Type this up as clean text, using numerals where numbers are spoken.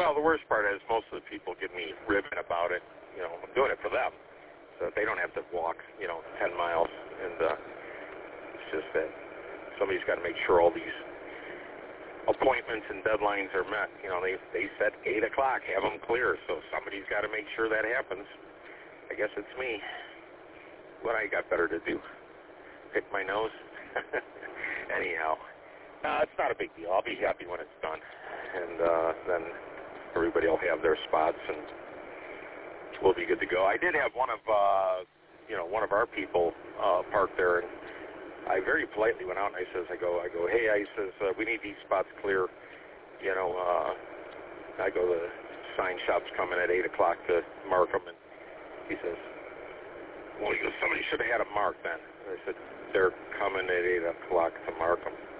Well, the worst part is most of the people give me ribbon about it. You know, I'm doing it for them, so they don't have to walk, 10 miles. And it's just that somebody's got to make sure all these appointments and deadlines are met. You know, they set 8 o'clock, have them clear, so somebody's got to make sure that happens. I guess it's me. What I got better to do? Pick my nose? Anyhow, it's not a big deal. I'll be happy when it's done. And then everybody will have their spots, and we'll be good to go. I did have one of our people parked there, and I very politely went out and I go, hey, we need these spots clear. I go, the sign shop's coming at 8 o'clock to mark them, and he says, well, somebody should have had them marked then. And I said, they're coming at 8 o'clock to mark them.